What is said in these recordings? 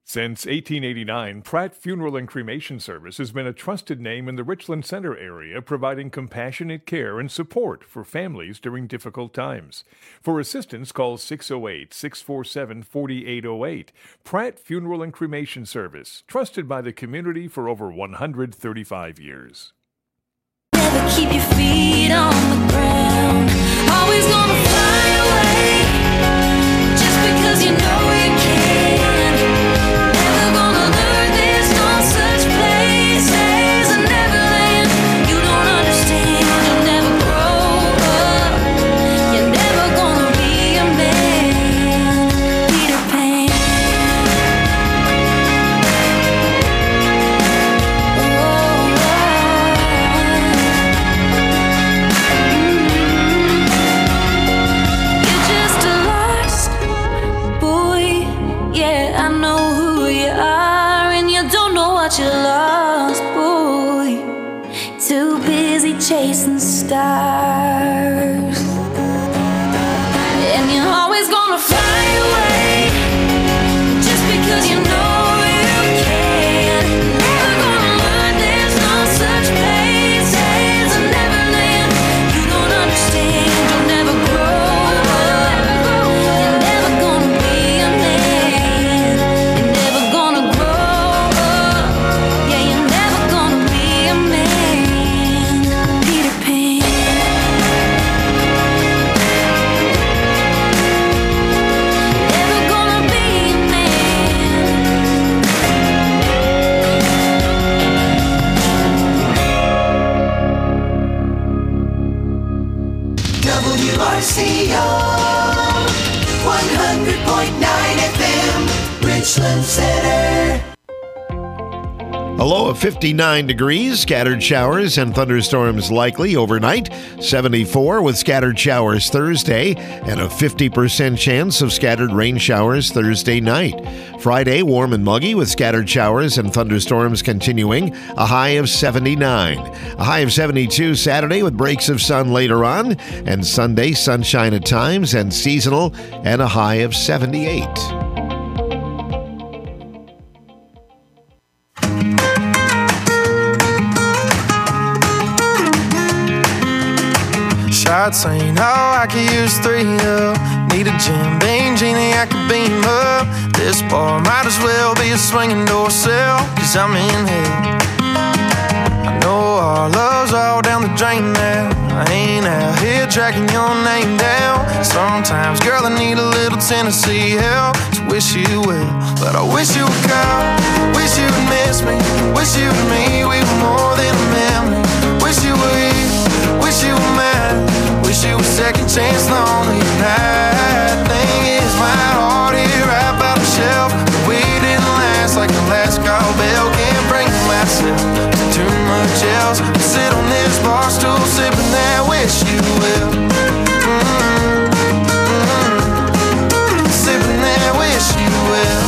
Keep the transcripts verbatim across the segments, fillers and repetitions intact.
Since eighteen eighty-nine, Pratt Funeral and Cremation Service has been a trusted name in the Richland Center area, providing compassionate care and support for families during difficult times. For assistance, call six oh eight, six four seven, four eight oh eight. Pratt Funeral and Cremation Service, trusted by the community for over one hundred thirty-five years. Never keep your feet on the ground. Always gonna fly away, just because you know you can. Never gonna learn there's no such place as a Neverland. You don't understand, you'll never grow up. You're never gonna be a man, Peter Pan. You're just a lost boy. Yeah, I know who you are, and you don't know what you lost, boy. Too busy chasing stars, and you're always gonna fly away, just because you know you can. Never gonna learn there's no such place as a Neverland. You don't understand, you'll never grow up. You're never gonna be a man. You're never gonna grow up. Yeah, you're never gonna be a man, Peter Pan. Never gonna be a man. W R C O one hundred point nine F M, Richland Center. A low of fifty-nine degrees, scattered showers and thunderstorms likely overnight. seventy-four with scattered showers Thursday and a fifty percent chance of scattered rain showers Thursday night. Friday, warm and muggy with scattered showers and thunderstorms continuing. A high of seventy-nine. A high of seventy-two Saturday with breaks of sun later on. And Sunday, sunshine at times and seasonal and a high of seventy-eight. Shots saying, oh, I could use three up. Need a Jim Beam genie, I could beam up. This bar might as well be a swinging door sill, cause I'm in hell. I know our love's all down the drain now. I ain't out here tracking your name down. Sometimes, girl, I need a little Tennessee help. So wish you well, but I wish you would call. Wish you would miss me. Wish you and me, we were more than a memory. Wish you were here, wish you were mine. Wish you were second chance lonely tonight. Thing is, my heart here right by the shelf. We didn't last like the last call bell. Can't bring myself to too much else. Sit on this bar stool sipping that wish you will. Mm-hmm. Mm-hmm. Sipping that wish you will.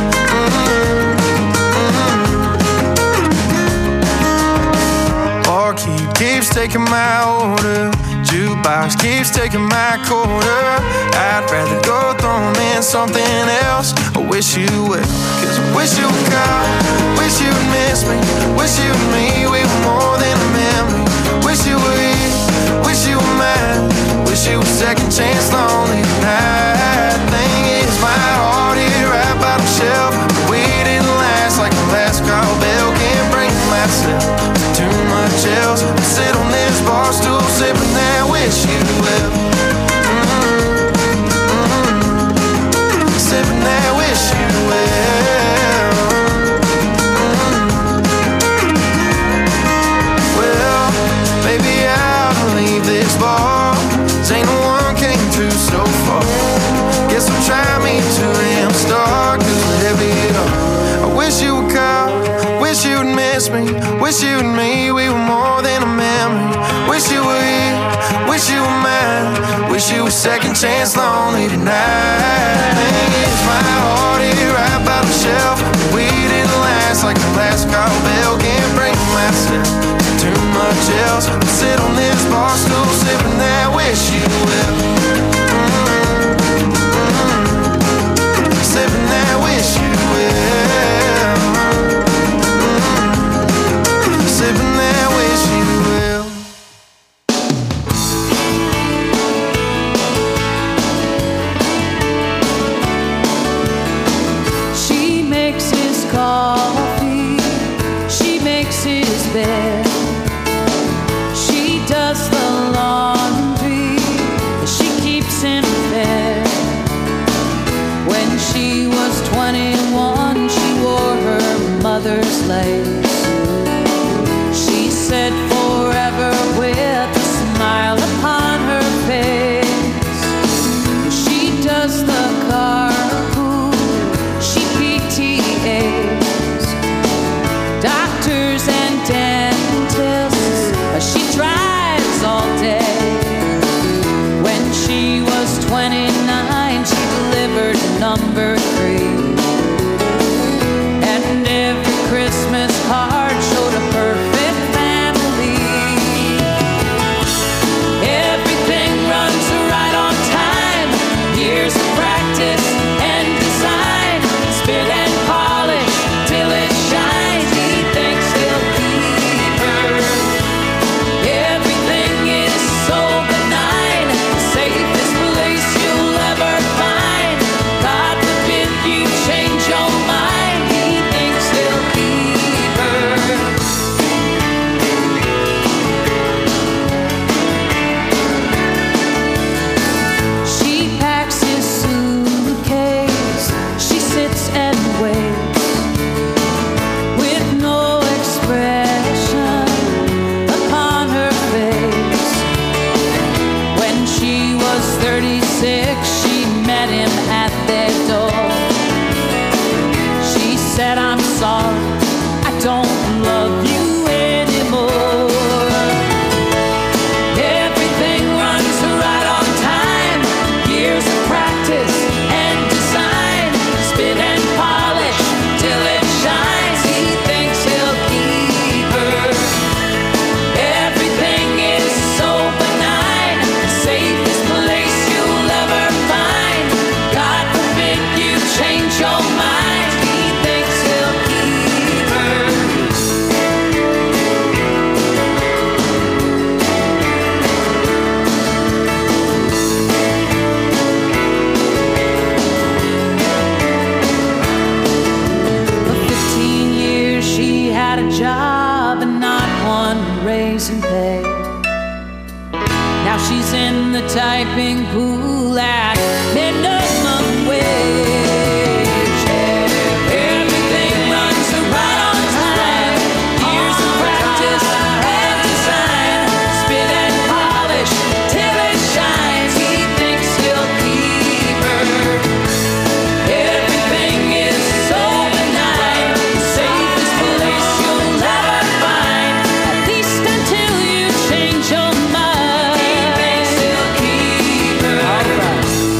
Mm-hmm. Barkeep keeps taking my order. Jukebox keeps taking my quarter. I'd rather go throw 'em in something else. I wish you would, cause I wish you would call. Wish you would miss me. Wish you and me, we were more than a memory. Wish you were here, wish you were mine. Wish you were second chance lonely tonight. Thing is, my heart here right by the shelf. We didn't last like the last call bell. Can't bring myself to too much else. Sit on this bar stool sipping that wish you will. Mm-hmm. Mm-hmm. Sipping that wish you will. Mm-hmm. Well, maybe I'll leave this bar. 'Cause ain't no one came through so far. Guess I'll try me to am star. 'Cause heavy it up. I wish you would call. Wish you would miss me. Wish you and me, we were more than a memory. Wish you were here, wish you were mine. Wish you were second chance lonely tonight. Thing is, my heart here right by the shelf. We didn't last like the last call bell. Can't bring myself to too much else. Sit on this bar stool sipping that wish you will. Mm-hmm. Mm-hmm. Sipping that wish you will. coffee. She makes his bed. She does the laundry. She keeps him fed. When she was twenty-one, she wore her mother's lace. She said forever with a smile upon her face. She does the carpool. She P T As. Doctors and dentists. She drives all day. When she was twenty-nine, she delivered number three. And every Christmas card showed a perfect family. Everything runs right on time. Years of practice and design. Spit and polish till it shines. He thinks he'll keep her. Everything is so benign. Safest place you'll ever find. God forbid you change your mind. He thinks he'll keep her. She packs his suitcase. She sits and waits with no expression upon her face. When she was thirty-six, she met him at their door. She said, I'm sorry, I don't love you anymore. Everything runs right on time. Years of practice and design. Spit and polish till it shines. He thinks he'll keep her. Everything is so benign. Safest place you'll ever find. God forbid you change your mind. He thinks he'll keep her. For fifteen years she had a job and not one raise in pay. Now she's in the typing pool at minimum wage. Everything runs right on time. Years of practice and design. Spit and polish till it shines. He thinks he'll keep her. Everything is so benign. Safest place you'll ever find. At least until you change your mind. He thinks he'll keep her. All right.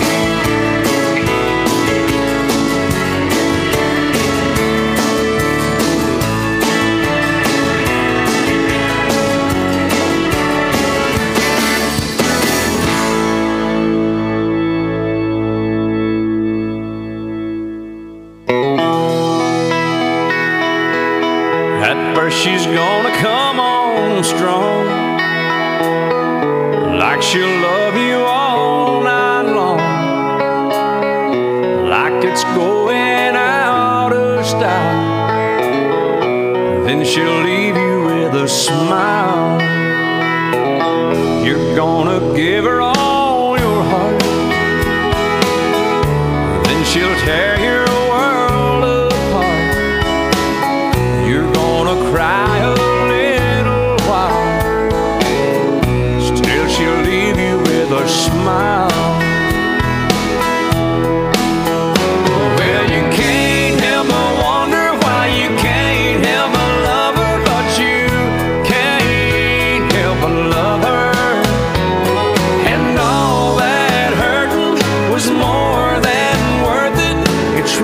At first she's gonna come on strong, like she'll love you all night long, like it's going out of style. Then she'll leave you with a smile. You're gonna give her all your heart, then she'll tear your world apart. You're gonna cry a little while, still she'll leave you with a smile. Well, you can't help but wonder why you can't help but love her, but you can't help but love her. And all that hurting was more than worth it. It's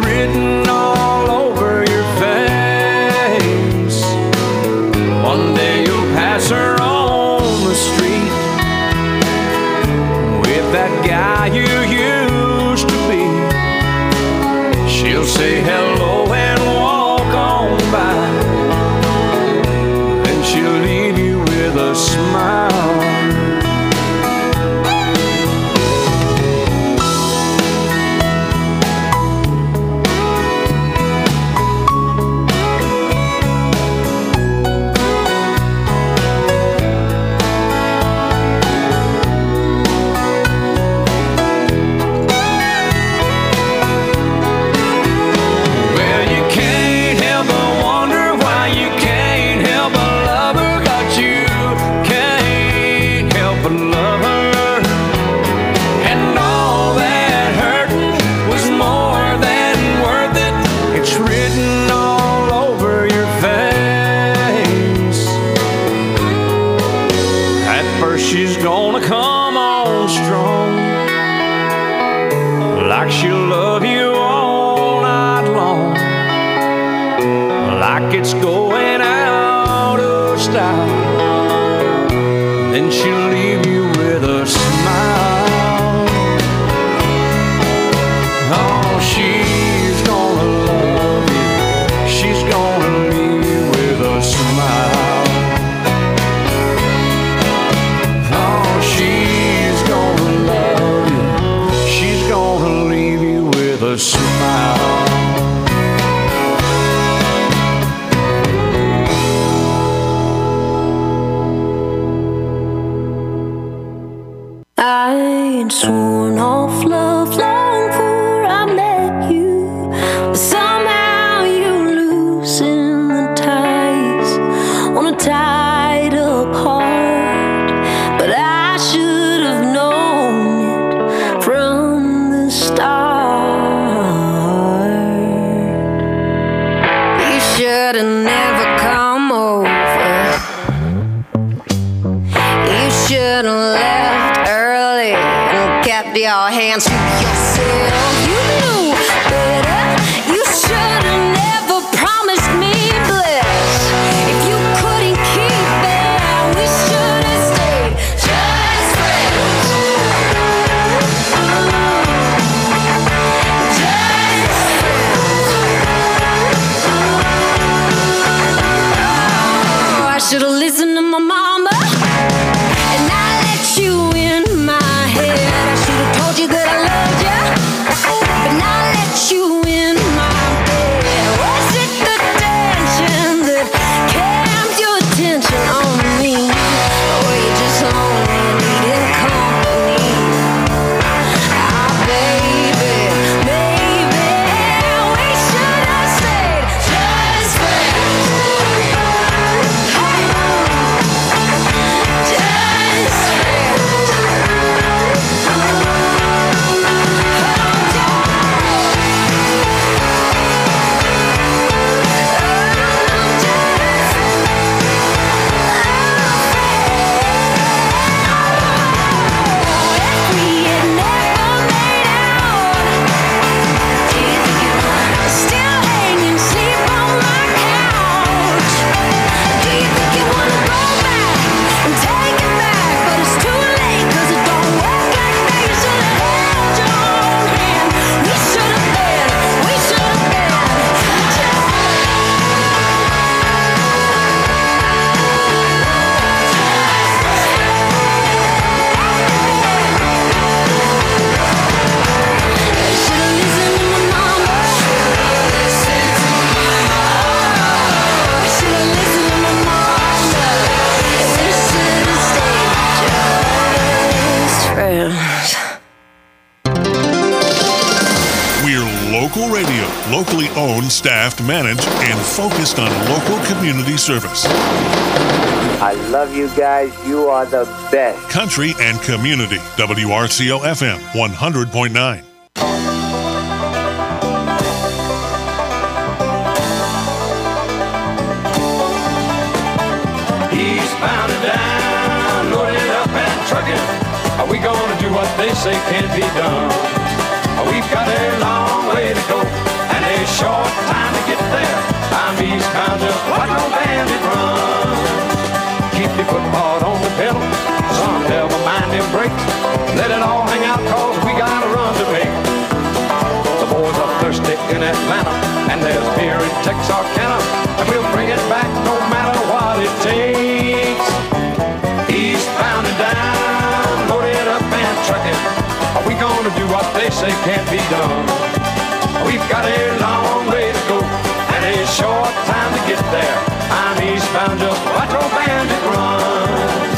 like it's going out of style. Then she'll leave you with a smile. Oh, she's gonna love you. She's gonna leave you with a smile. Oh, she's gonna love you. She's gonna leave you with a smile. I ain't sworn off love long before I met you, but somehow you loosen the ties on a tied up heart. But I should have known it from the start. You should have never come over. You should have left early and kept your hands to yourself. You knew better. You should have never promised me bliss. If you couldn't keep it, we should have stayed just friends. Just friends. Oh, I should have listened to my mama. And I let you in my head. I should have told you that I loved you, but now I let you in my bed. Was it the tension that kept your attention on me? Or were you just lonely and needing company? Ah, baby, baby, we should have stayed just friends. Local radio, locally owned, staffed, managed, and focused on local community service. I love you guys. You are the best. Country and community. W R C O F M one hundred point nine. Eastbound and down, loaded up and trucking. Are we gonna do what they say can't be done? We've got a long way to go and a short time to get there. I'm eastbound, just watch no bandit run. Keep your foot hard on the pedal, son, never mind them brakes. Let it all hang out, cause we got a run to make. The boys are thirsty in Atlanta, and there's beer in Texarkana, and we'll bring it back no matter what it takes. Eastbound and down, loaded up and trucking. Are we gonna do what they say can't be done? We've got a long way to go and a short time to get there. I'm eastbound, just watch old bandit run.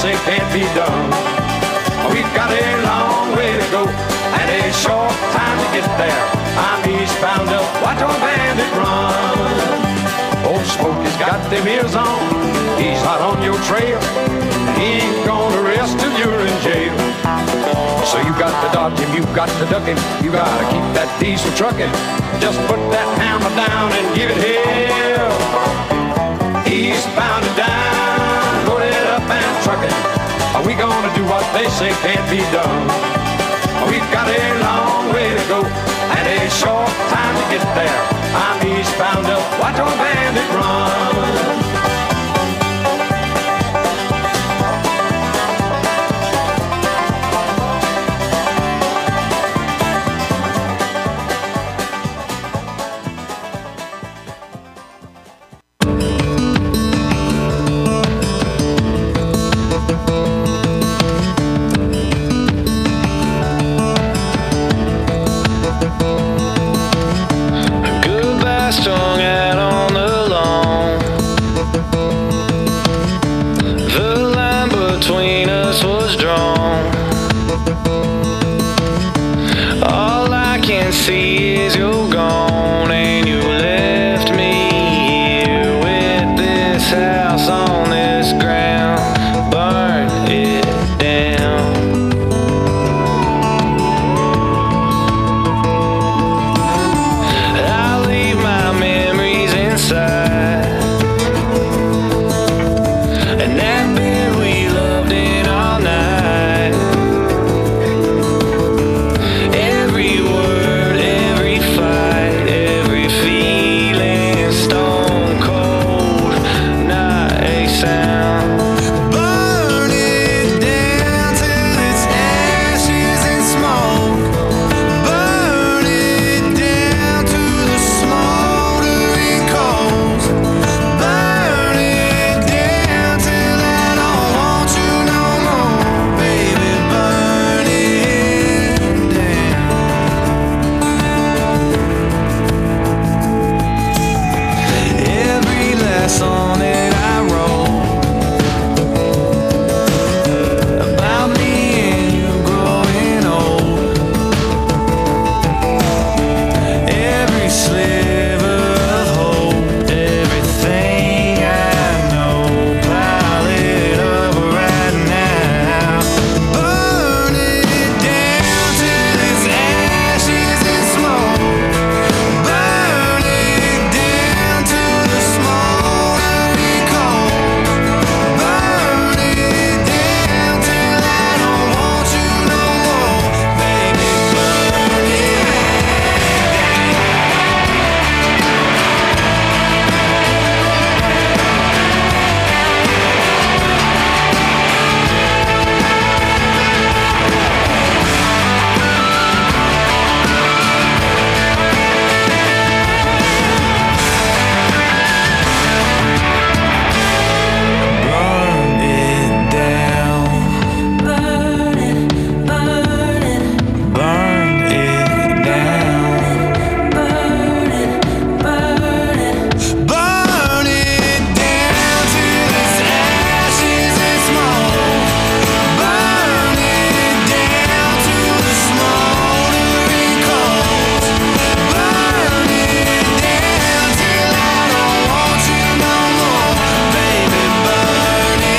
say can't be done. We've got a long way to go and a short time to get there. I'm eastbound up, watch our bandit run. Old Smokey's got them ears on, he's hot on your trail. He ain't gonna rest till you're in jail. So you got to dodge him, you got to duck him, you gotta keep that diesel trucking. Just put that hammer down and give it hell. Eastbound and down, load it up and trucking. Are we gonna do what they say can't be done? We've got a long way to go and a short time to get there. I'm eastbound up, watch our bandit run. Strung out on the lawn. The line between us was drawn. All I can see is you're gone, and you left me here with this house on this ground. Burn it down. And that bed we loved in all night. Every word, every fight, every feeling stone cold, not a sound. Burn it down till it's ashes and smoke. Burn it down to the smoldering coals. Burn it down till I don't want you no more, baby. Burn it down. Every last song that I wrote about me and you growing old. Every sliver of hope, everything I know, pile it up right now. Burn it down till it's ashes and smoke. Burn it down to the smoldering coals. Burn it down till I don't want you no more, baby. Burn it Burn it down. Burn it, burn it, Burn it down. burn it, burn it. Burn it down till it's ashes and smoke. Burn it down to the smoldering coals. Burn it down till I don't want you no more, baby. Burn it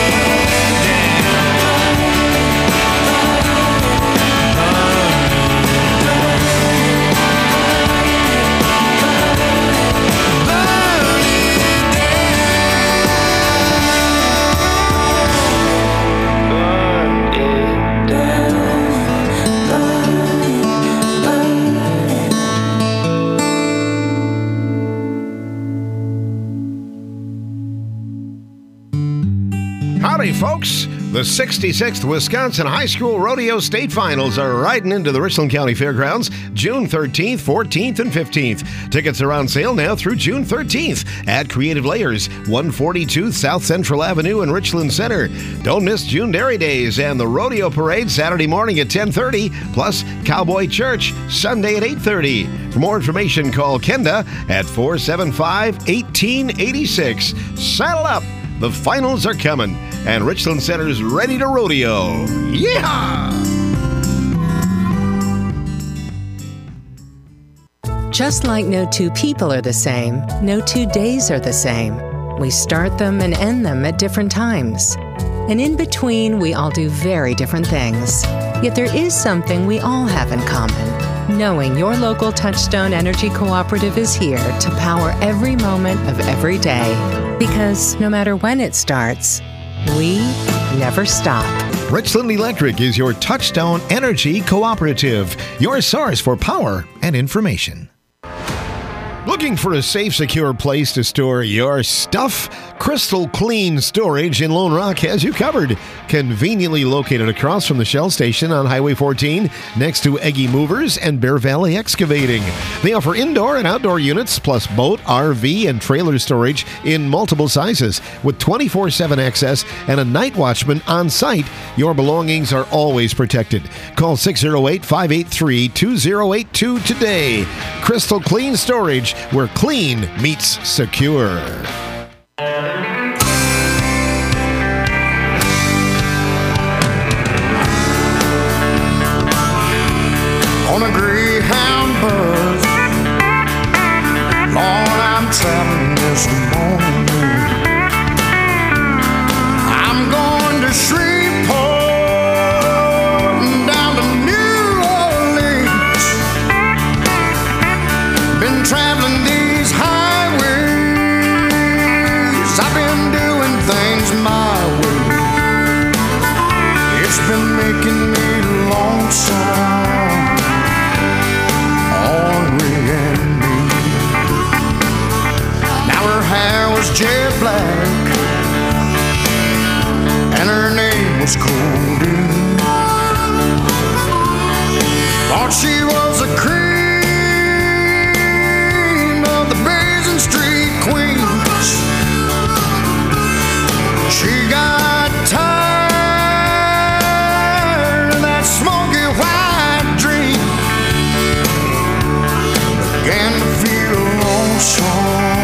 Howdy, folks. The sixty-sixth Wisconsin High School Rodeo State Finals are riding into the Richland County Fairgrounds June thirteenth, fourteenth, and fifteenth. Tickets are on sale now through June thirteenth at Creative Layers, one forty-two South Central Avenue in Richland Center. Don't miss June Dairy Days and the Rodeo Parade Saturday morning at ten thirty, plus Cowboy Church Sunday at eight thirty. For more information, call Kenda at four seven five, one eight eight six. Saddle up! The finals are coming. and Richland Center's ready to rodeo. Yeehaw! Just like no two people are the same, no two days are the same. We start them and end them at different times. And in between, we all do very different things. Yet there is something we all have in common. Knowing your local Touchstone Energy Cooperative is here to power every moment of every day. Because no matter when it starts, we never stop. Richland Electric is your Touchstone Energy Cooperative, your source for power and information. Looking for a safe, secure place to store your stuff? Crystal Clean Storage in Lone Rock has you covered. Conveniently located across from the Shell Station on Highway fourteen, next to Eggy Movers and Bear Valley Excavating. They offer indoor and outdoor units, plus boat, R V, and trailer storage in multiple sizes. With twenty-four seven access and a night watchman on site, your belongings are always protected. Call six oh eight, five eight three, two oh eight two today. Crystal Clean Storage, where clean meets secure. On a Greyhound bus, Lord, I'm traveling this morning. I'm going to Shreveport, down to New Orleans. Been traveling these highways, I've been doing things my way. It's been making me lonesome. Hair was jet black, and her name was Cody. Thought she was a cream of the Basin Street queens. She got tired of that smoky white dream, began to feel lonesome.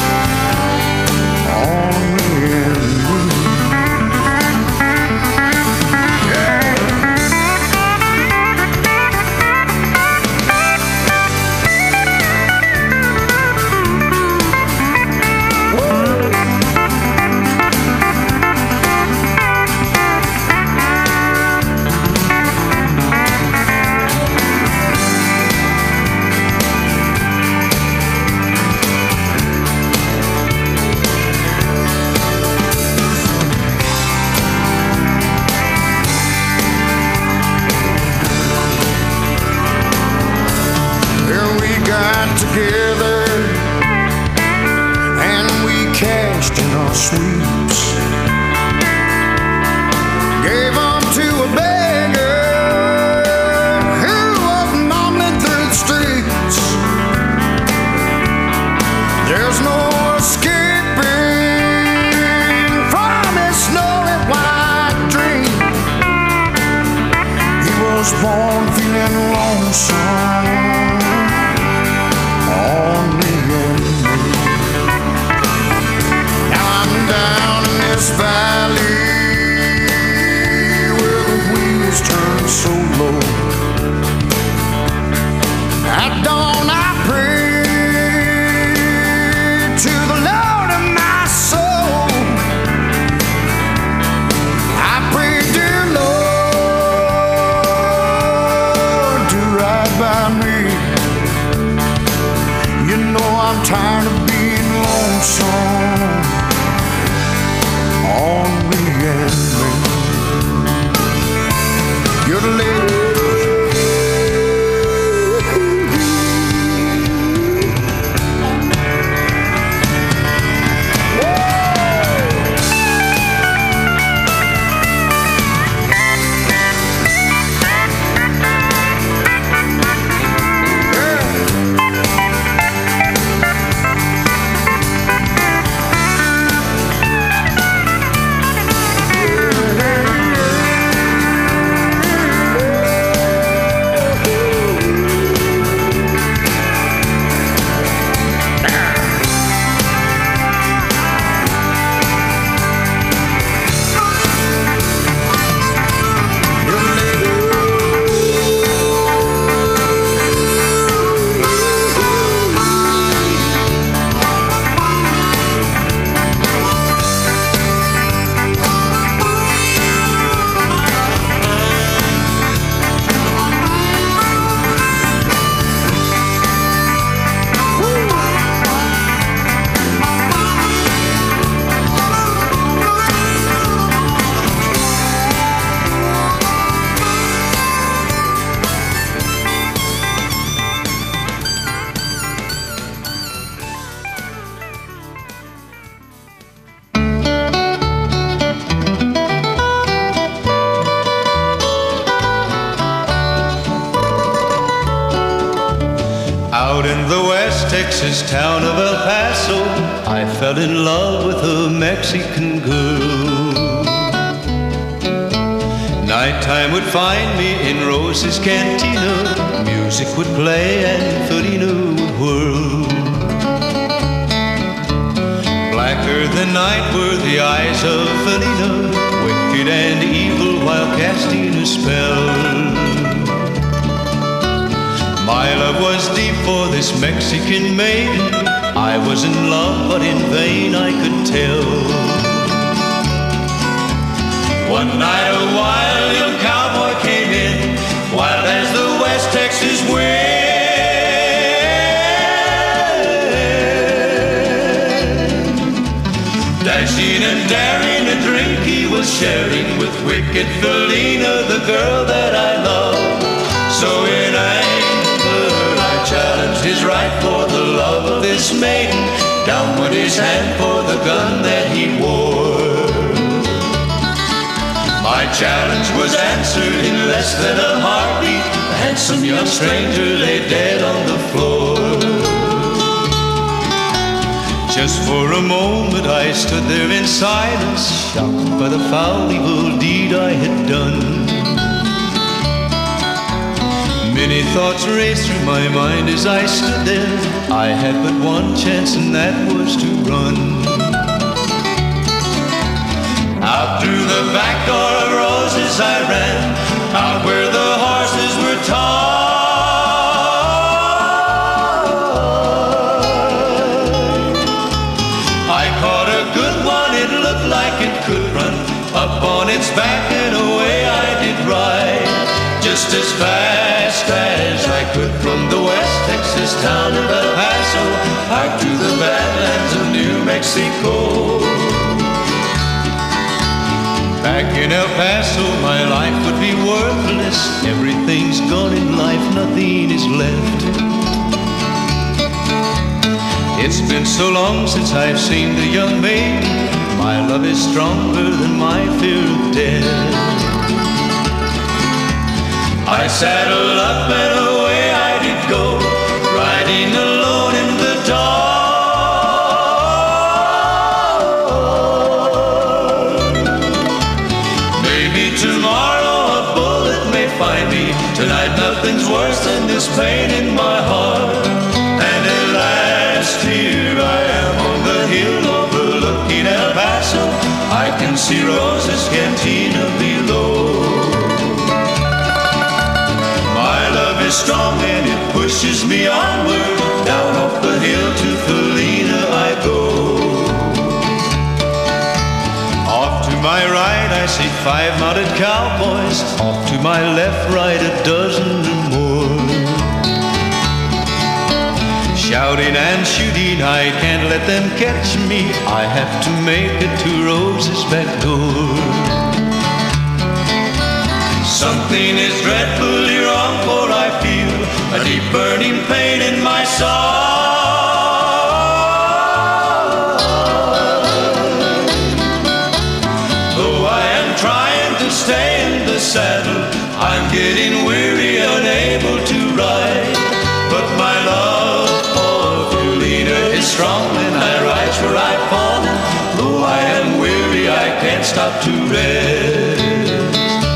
Together, and we cashed in our sweeps, gave them to a beggar who was mumbling through the streets. There's no escaping from his snowy white dream. He was born feeling lonesome. Valley where the wheels turn so low. At dawn I pray to the Lord of my soul. I pray, dear Lord, to ride by Out in the West Texas town of El Paso, I fell in love with a Mexican girl. Nighttime would find me in Rose's Cantina. Music would play and Felina would whirl. Blacker than night were the eyes of Felina, wicked and evil while casting a spell. My love was deep for this Mexican maiden. I was in love, but in vain I could tell. One night a wild young cowboy came in, wild as the West Texas wind. Dashing and daring, a drink he was sharing with wicked Felina, the girl that I love. So in anger I challenged his right for the love of this maiden. Down went his hand for the gun that he wore. My challenge was answered in less than a heartbeat. The handsome young stranger lay dead on the floor. Just for a moment I stood there in silence, shocked by the foul evil deed I had done. Many thoughts raced through my mind as I stood there. I had but one chance, and that was to run. Out through the back door of Roses I ran, out where the horses were tied. I caught a good one, it looked like it could run. Up on its back and away I did ride, just as fast as I could from the West Texas town of El Paso out to the badlands of New Mexico. Back in El Paso, my life would be worthless. Everything's gone in life, nothing is left. It's been so long since I've seen the young maiden. My love is stronger than my fear of death. I saddled up and away I did go, riding alone in the dark. Tomorrow a bullet may find me. Tonight nothing's worse than this pain in my heart. And at last here I am on the hill overlooking El Paso. I can see Rose's Cantina below. My love is strong and it pushes me onward. Down off the hill to Felina I go. Off to my right I see five mounted cowboys. Off to my left, right, a dozen or more. Shouting and shooting, I can't let them catch me. I have to make it to Rose's back door. Something is dreadfully wrong, for I feel a deep burning pain in my soul. Stay in the saddle, I'm getting weary, unable to ride. But my love for Felina is strong, and I rise where I've fallen. Though I am weary, I can't stop to rest.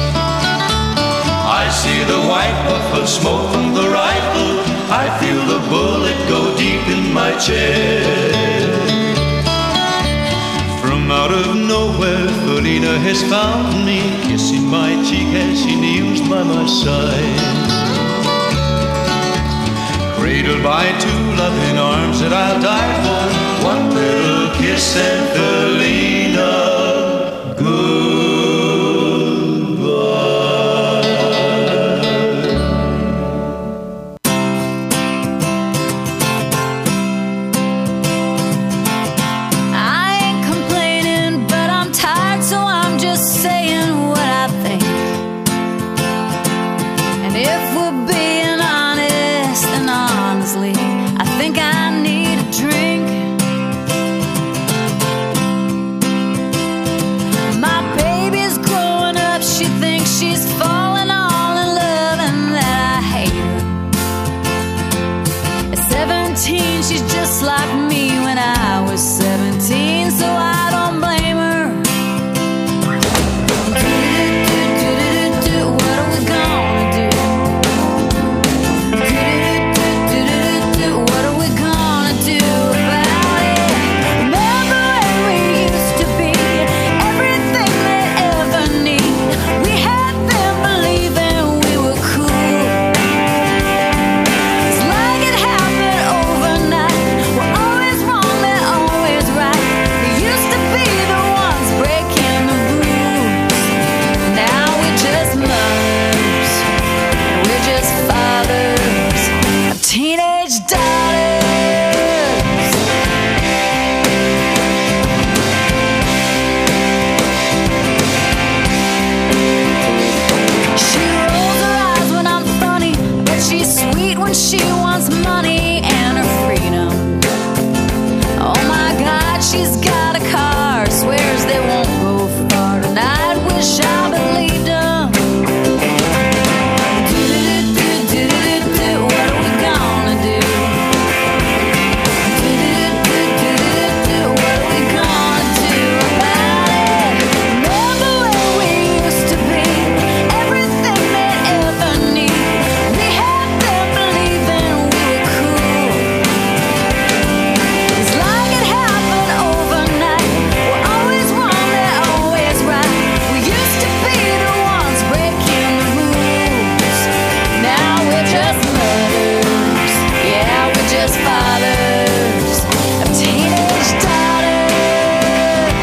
I see the white puff of smoke from the rifle. I feel the bullet go deep in my chest. From out of nowhere, Felina has found me, kissing my cheek as she kneels by my side. Cradled by two loving arms that I'll die for, one little kiss and Felina, just like me when I was seventeen, so I don't blame her. Do-do-do-do-do-do, what are we gonna do? Do-do-do-do-do-do, what are we gonna do about it? Remember when we used to be everything they ever need? We had them believing we were cool. It's like it happened overnight. We're always wrong, they're always right. We used to be the ones breaking the rules. Now we're just mothers, we're just fathers of teenage daughters. She rolls her eyes when I'm funny, but she's sweet when she wants money and her freedom. Oh my God, she's got a car, swears they won't go far tonight. Wish I believed them. Do-do-do-do-do-do, what are we gonna do? Do-do-do-do-do-do, what are we gonna do about it? Remember when we used to be everything they ever need? We had them believing we were cool. It's like it happened overnight. We're always wrong, they're always right. We used to be the ones breaking the rules. Now we're just mothers, yeah, we're just fathers of teenage daughters.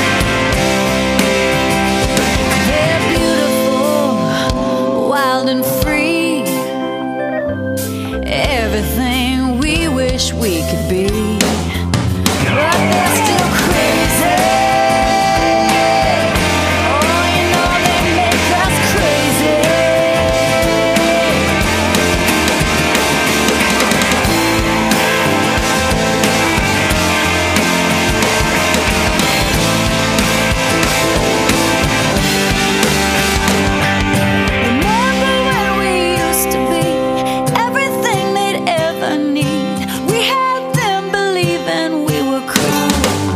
They're beautiful, wild and free, everything we wish we could be. But they're still crazy. Oh, you know they make us crazy. Remember when we used to be everything they'd ever need? We had them believing we were cool.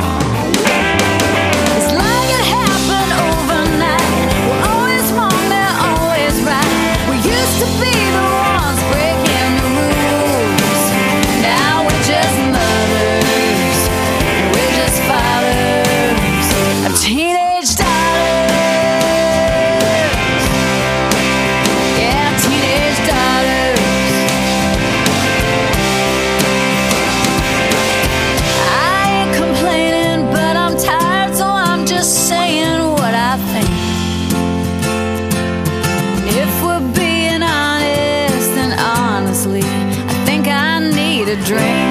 It's like it happened overnight. We're always wrong, they're always right. We used to be the ones breaking the rules. Now we're just mothers, we're just fathers of teenage daughters. Yeah, teenage daughters. I ain't complaining, but I'm tired, so I'm just saying what I think. If we're being honest, and honestly, I think I need a drink.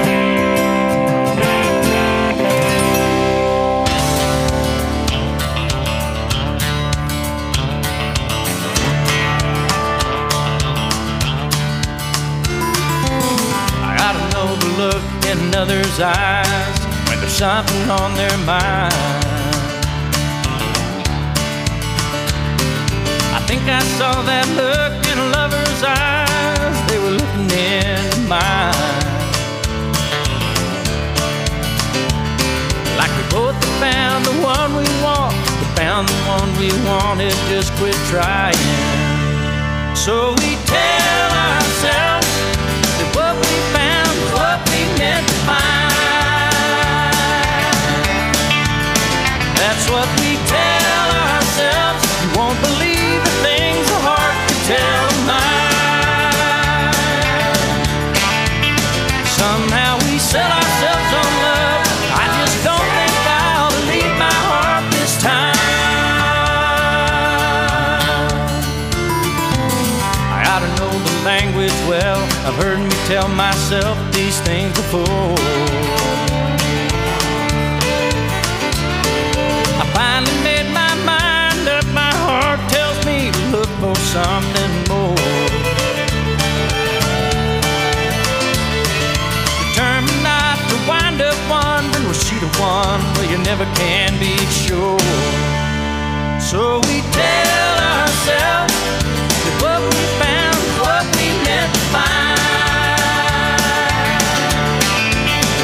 I gotta know the look in others' eyes when there's something on their mind. I think I saw that look in a lover's eyes. They were looking into mine. Like we both have found the one we want. We found the one we wanted, just quit trying. So we tell ourselves that what we found was what we meant to find. That's what we tell ourselves. You won't believe the things the heart can tell a mind. Somehow we sell ourselves on love. I just don't think I'll believe my heart this time. I ought to know the language well. I've heard me tell myself these things before. I finally made my mind up. My heart tells me to look for something more. Determined not to wind up wondering, was she the one? Well, you never can be sure. So we tell ourselves that what we found is what we meant to find.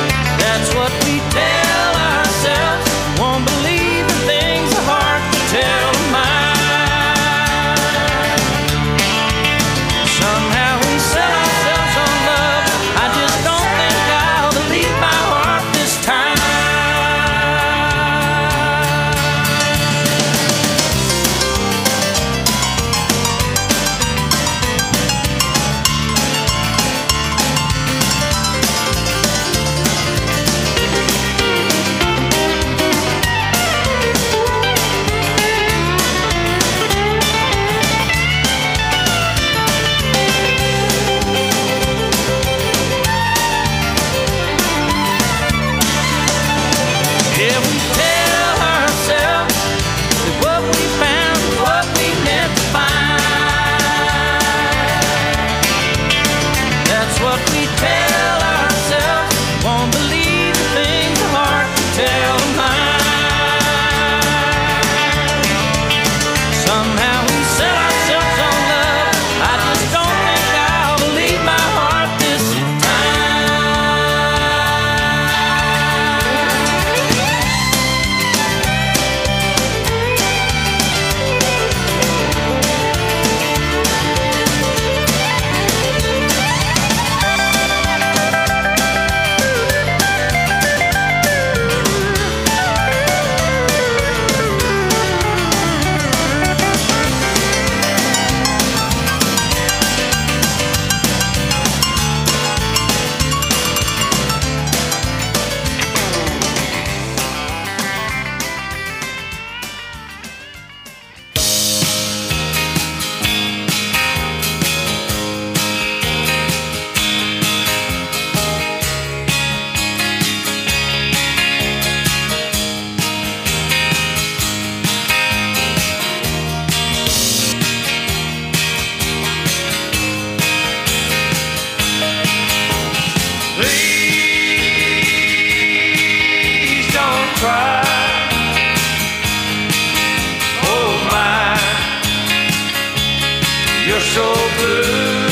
you're so blue.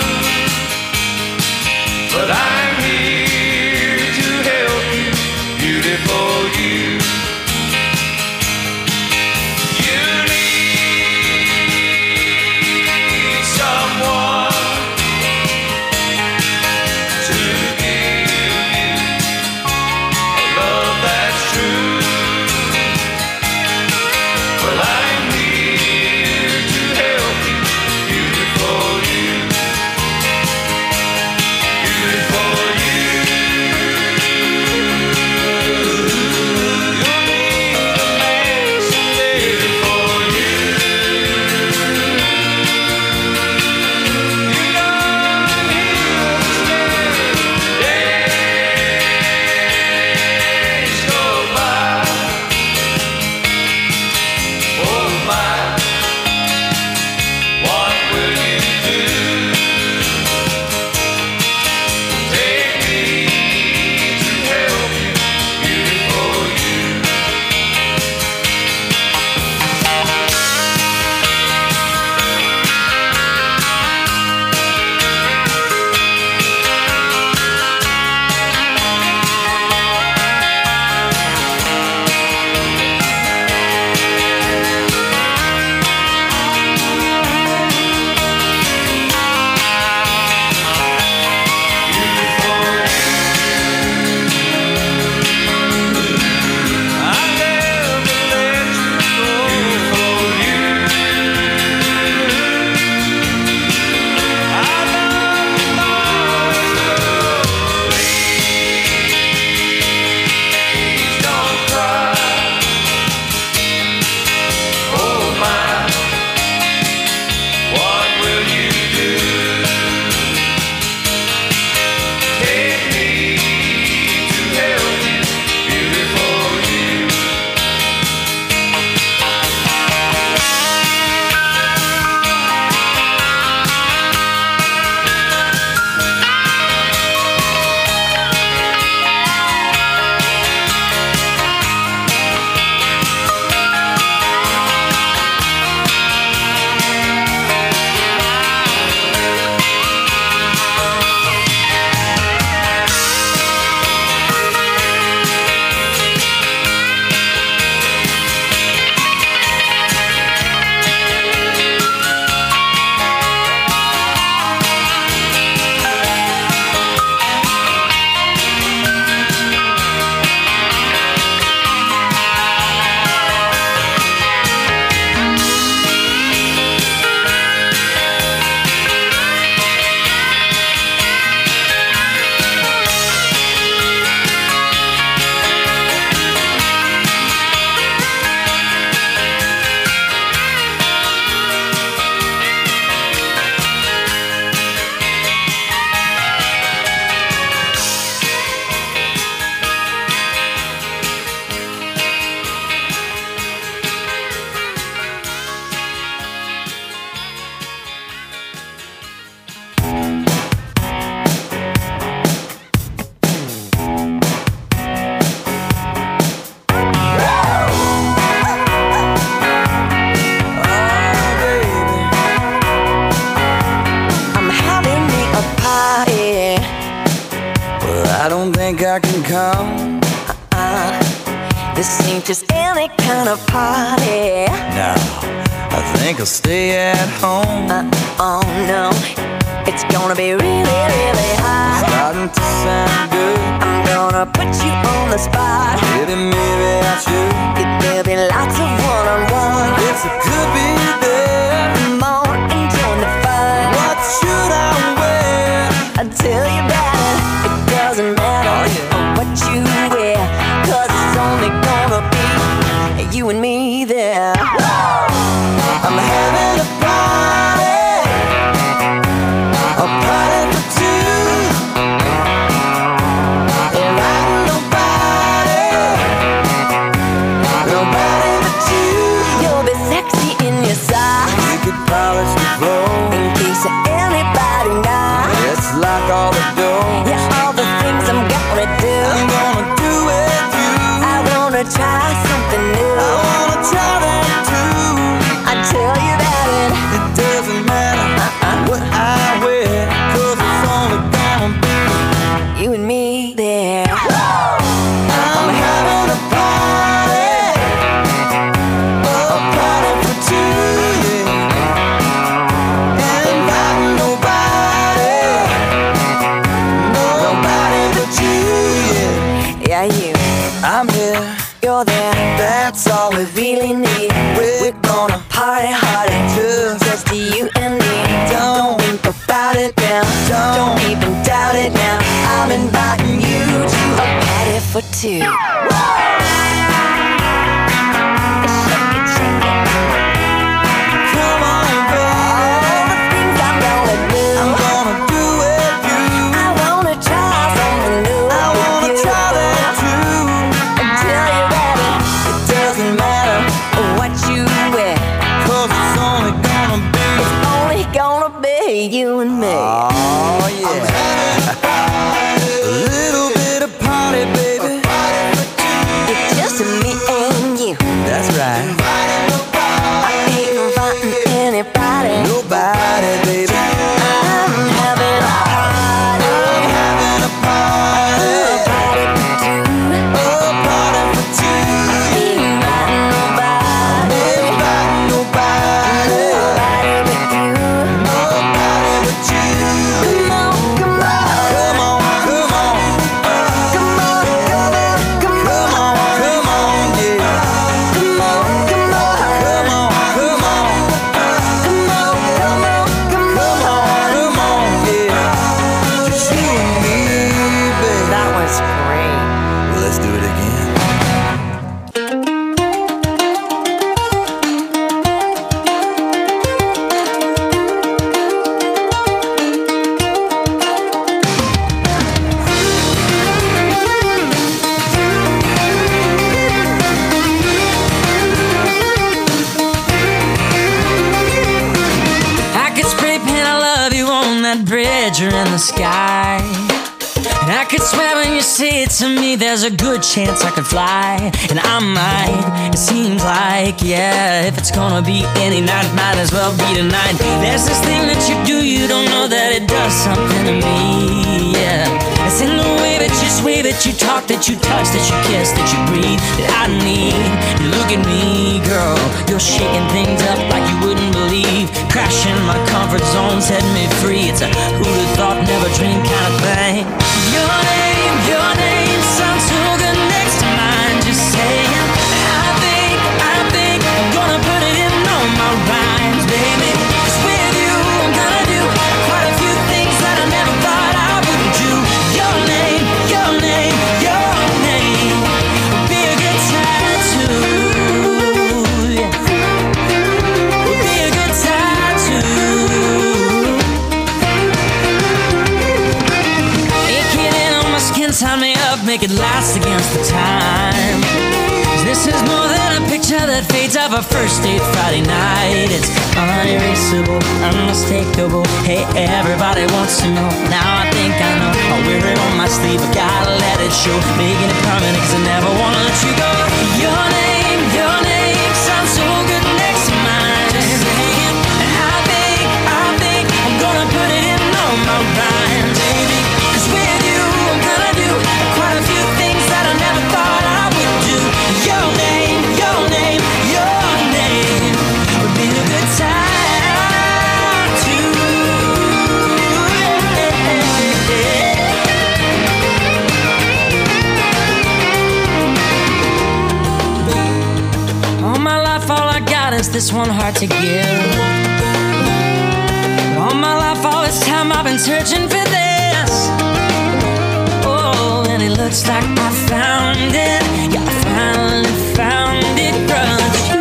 But I'm here to help you, beautiful you. You need someone to give you a love that's true. Well, I'm here to help you, beautiful you. Beautiful you. You'll need a man someday. Beautiful you. You know I'm here to stay. Days go by. Oh my, what will you do? Take me to help you, beautiful you. I'll never let you go, beautiful you. I love you always, girl. Please don't cry. Oh my, what will you do? Take me to help you, beautiful you. I'm having me a party. Well, I don't think I can come. Uh, this ain't just any kind of party. No, I think I'll stay at home. Uh, oh no, it's gonna be really, really hot. Starting to sound good. I'm gonna put you on the spot. Maybe, maybe I should. There'll be lots of one-on-one. Yes, I could be there. Come on and join the fun. What should I wear? I'll tell you about it. It doesn't matter Oh, yeah. what you wear, 'cause it's only gonna be you and me there. I'm having a party, a party for two. There ain't nobody, nobody but you. You'll be sexy in your socks, We could polish the floor. in case anybody knocks. Let's lock all the doors. Yeah, all the things I'm gonna do. I'm gonna do with you. I wanna try something new. I wanna try that too. I tell you about it. It doesn't matter Don't think about it now. Don't even doubt it now. I'm inviting you to a party for two. Come on, baby. All the things I'm gonna do. I'm gonna do with you. I wanna try something new. I wanna try that too. And tell you that it, it doesn't matter what you wear. Cause it's only gonna be, it's only gonna be you and me. Oh yeah. A little bit of party, baby. It's just me and you. That's right. I ain't inviting anybody. Nobody, baby. I'm having a party. I'm having a party. A party for two. A party for two. Ain't inviting nobody. Ain't inviting nobody. Nobody but you. Nobody but you. Come on, come on. Come on, come on. Come on, come on. Come on, come on, yeah. Come on, come on. Come on, come on. Come on, come on. Come on, come on, yeah. Just you and me, baby. That was great. Well, let's do it again. I could spray paint I love you on that bridge or in the sky. And I could swear when you say it to me, there's a good chance I could fly. And I might, it seems like, yeah, if it's gonna be any night, might as well be tonight. There's this thing that you do, you don't know that it does something to me, yeah. It's in the way that you sway, that you talk, that you touch, that you kiss, that you breathe, that I need. You look at me, girl, you're shaking things up like you wouldn't believe. Crashing my comfort zone, setting me free. It's a who'd have thought, never dreamed kind of thing. Your name, your name sounds so good next to mine. Just saying, I think, I think I'm gonna put it in all my rhymes, baby. 'Cause with you, I'm gonna do quite a few things that I never thought I would do. Your name, your name, your name would be a good time too. Yeah. Would be a good time too. Sign me up, make it last against the time. 'Cause this is more than a picture that fades of a first date Friday night. It's unerasable, unmistakable. Hey, everybody wants to know. Now I think I know. I'll wear it on my sleeve, I gotta let it show. Making it permanent, 'cause I never wanna let you go. Your name, your name sounds so good next to mine. Just saying, I think, I think I'm gonna put it in all my rhymes, baby. 'Cause with you, I'm gonna do quite a few things that I never thought I would do. Your name, your name, your name would be a good time too. All my life, all I got is this one heart to give. All my life, all this time, I've been searching for this. Oh, and it looks like I found it. Yeah, I finally found it, cause you.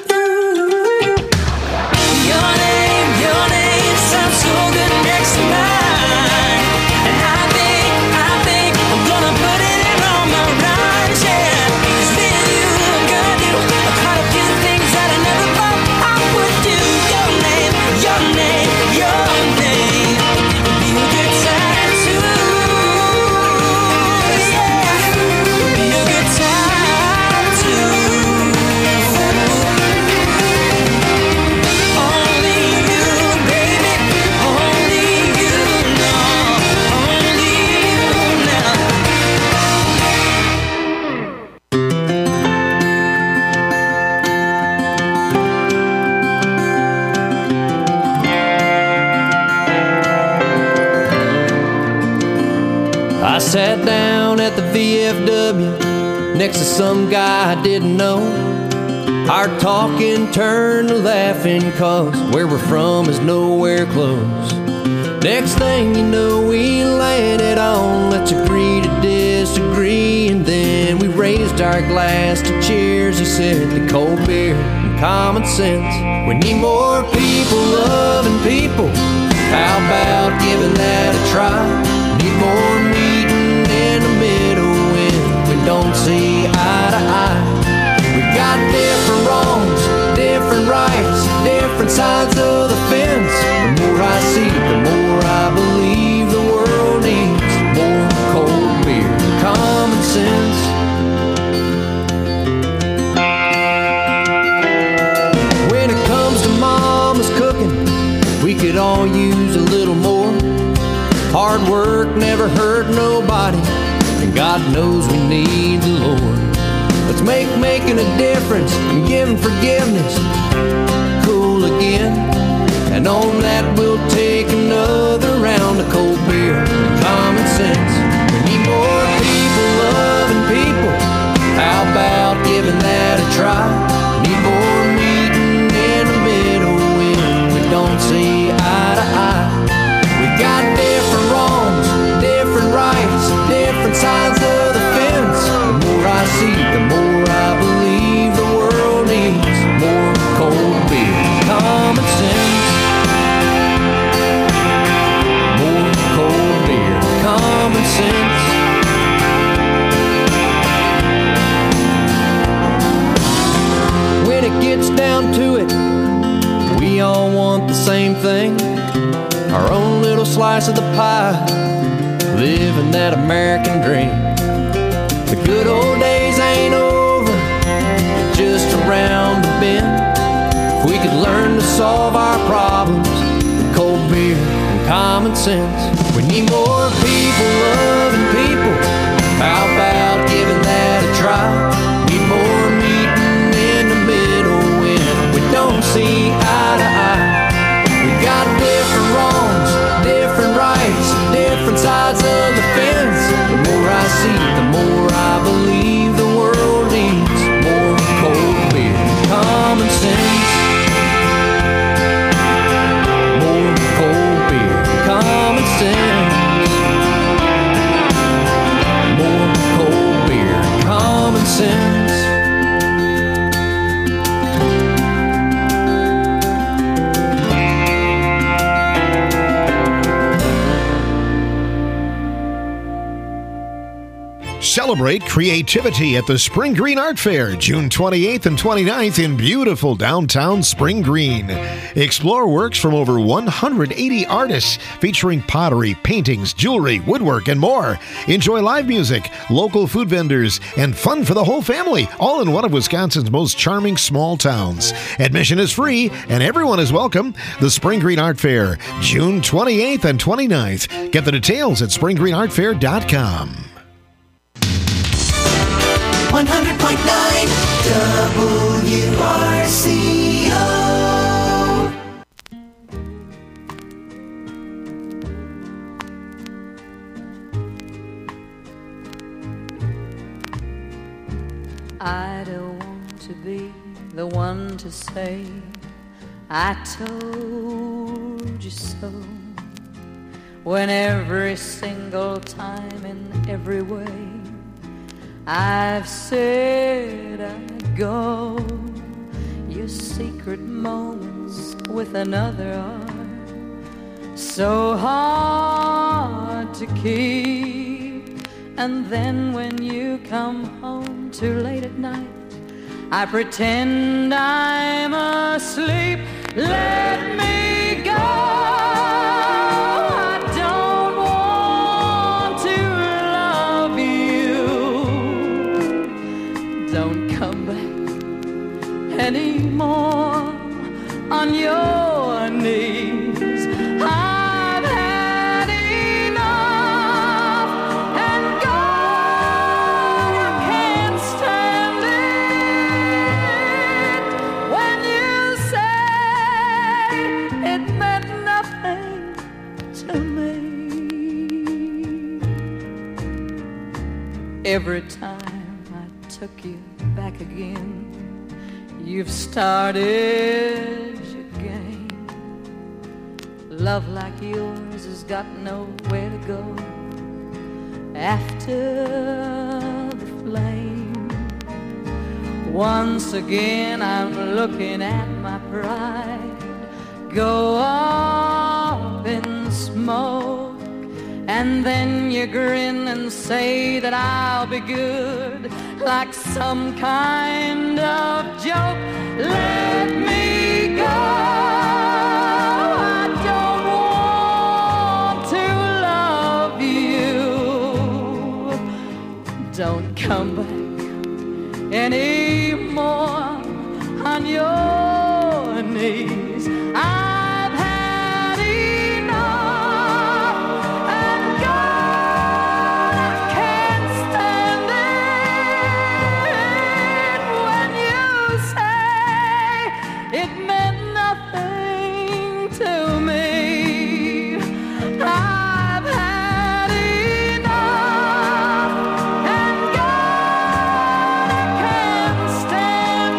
Your name, your name sounds so good next to mine. And I think, I think I'm gonna put it in all my rhymes, yeah. 'Cause with you, I'm gonna do quite a few things that I never thought I would do. Your name, your name, your name would be a good time too. I sat down at the V F W next to some guy I didn't know. Our talking turned to laughing, cause where we're from is nowhere close. Next thing you know, we landed on let's agree to disagree, and then we raised our glass to cheers. He said to cold beer and common sense. We need more people loving people. How about giving that a try? Need more meeting in the middle when we don't see eye to eye. We got different wrongs, different rights, different sides of the fence. The more I see, the more I believe the world needs more cold beer and common sense. When it comes to mama's cooking, we could all use a little more. Hard work never hurt nobody, and God knows we need the Lord. Let's make making a difference and giving forgiveness cool again. And on that we'll take another round of cold beer and common sense. We need more people loving people. How about giving that a try? Need more meeting in the middle when we don't see eye to eye. We got different wrongs, different rights, different sides of the fence. The more I see, the more I believe the world needs more cold beer, common sense. More cold beer, common sense. When it gets down to it, we all want the same thing. Our own little slice of the pie, living that American dream. The good old days ain't over, they're just around the bend. If we could learn to solve our problems with cold beer and common sense. We need more people loving people. How about giving that a try? Need more meeting in the middle when we don't see eye to eye. We got different wrongs, different rights, different sides of the fence. The more I see, the more I believe the world needs more cold beer, common sense. More cold beer, common sense. More cold beer, common sense. Celebrate creativity at the Spring Green Art Fair, June twenty-eighth and twenty-ninth in beautiful downtown Spring Green. Explore works from over one hundred eighty artists featuring pottery, paintings, jewelry, woodwork, and more. Enjoy live music, local food vendors, and fun for the whole family, all in one of Wisconsin's most charming small towns. Admission is free, and everyone is welcome. The Spring Green Art Fair, June twenty-eighth and twenty-ninth. Get the details at spring green art fair dot com. one hundred point nine W R C O. I don't want to be the one to say I told you so, when every single time in every way I've said I'd go. Your secret moments with another are so hard to keep. And then when you come home too late at night, I pretend I'm asleep. Let me go. Anymore on your knees. I've had enough, and God, I can't stand it when you say it meant nothing to me. Every time I took you back again, You've started your game. Love like yours has got nowhere to go after the flame. Once again I'm looking at my pride go up in smoke, and then you grin and say that I'll be good, like some kind of joke. Let me go. I don't want to love you. Don't come back anymore on your knees. I've had enough, and God, I can't stand it when you say it meant nothing to me. I've had enough, and God, I can't stand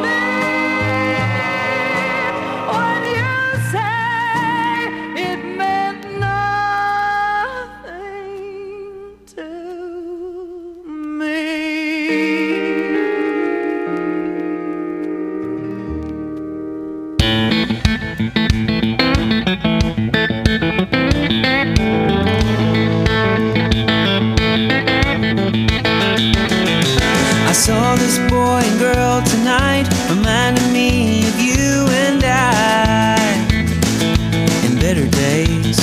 it when you say it meant nothing to me. I saw this boy and girl tonight, reminding me of you and I in better days.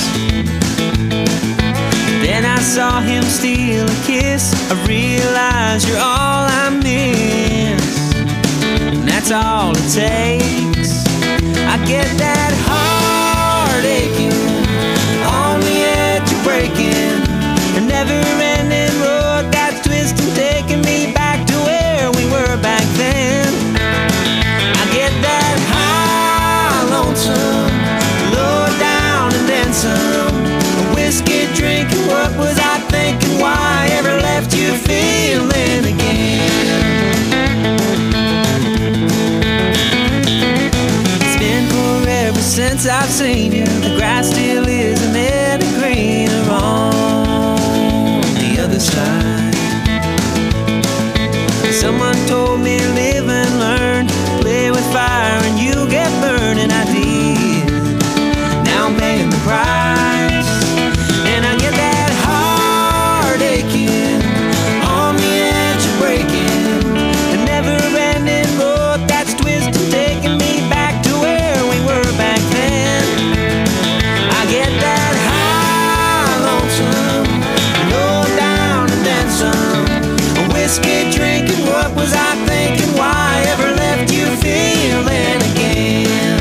Then I saw him steal a kiss. I realized you're all I miss, and that's all it takes. I get that heart aching on the edge of breaking, a never-ending road that's twisting, taking me back to where we were back then. I get that high, lonesome, low down and then some. A whiskey drinking, what was I thinking? Why ever left you feeling again? It's been forever since I've seen you. The grass still isn't any greener on the other side. Someone told me live and learn, play with fire and you get burned, and I did. Now I'm paying the price, and I get that heart aching on the edge of breaking, a never-ending road that's twisting, taking me back to where we were back then. I get that high, lonesome, low down and then some. A whiskey drinking, what was I thinking? Why ever left you feeling again?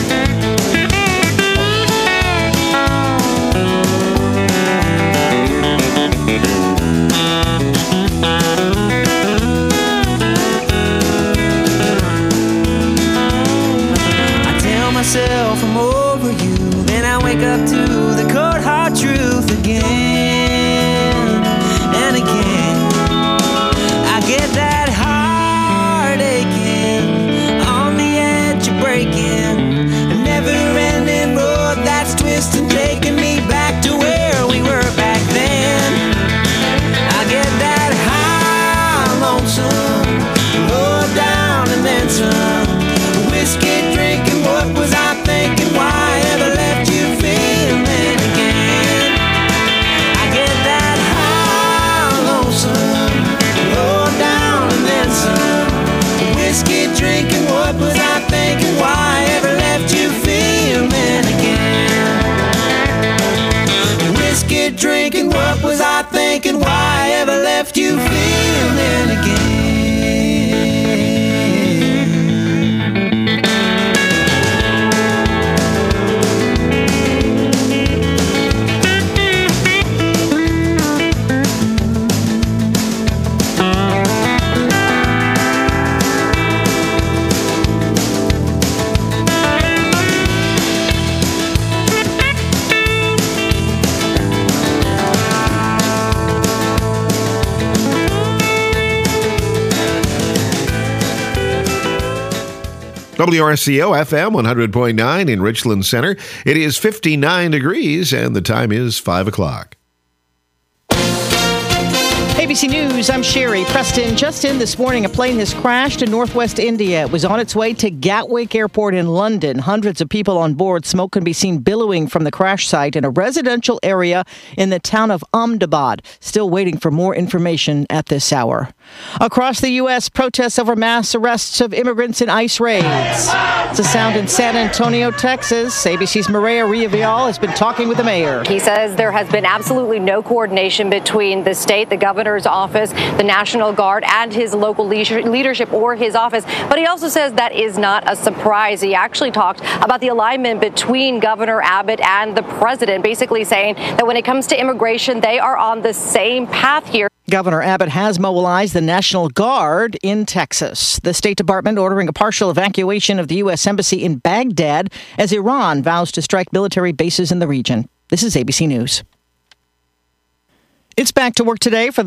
I tell myself I'm over you, then I wake up to the cold hard truth again and again. I get that heart aching on the edge of breaking, a never-ending road that's twisting, taking me back to where we were back then. I get that high, lonesome, low down and then some. Whiskey drinking, what was I thinking? Why ever left you feeling again? I get that high, lonesome, low down and then some. Whiskey drinking, what was I thinking? Why ever left you feeling again? Whiskey drinking, what was I thinking? Why ever left you feeling again? W R C O F M one hundred point nine in Richland Center. It is fifty-nine degrees and the time is five o'clock. A B C News, I'm Sherry. Preston, just in this morning, a plane has crashed in northwest India. It was on its way to Gatwick Airport in London. Hundreds of people on board. Smoke can be seen billowing from the crash site in a residential area in the town of Ahmedabad. Still waiting for more information at this hour. Across the U S, protests over mass arrests of immigrants in ICE raids. It's a sound in San Antonio, Texas. A B C's Maria Riavial has been talking with the mayor. He says there has been absolutely no coordination between the state, the governor's office, the National Guard, and his local leadership or his office. But he also says that is not a surprise. He actually talked about the alignment between Governor Abbott and the president, basically saying that when it comes to immigration, they are on the same path here. Governor Abbott has mobilized the National Guard in Texas. The State Department ordering a partial evacuation of the U S Embassy in Baghdad as Iran vows to strike military bases in the region. This is A B C News. It's back to work today for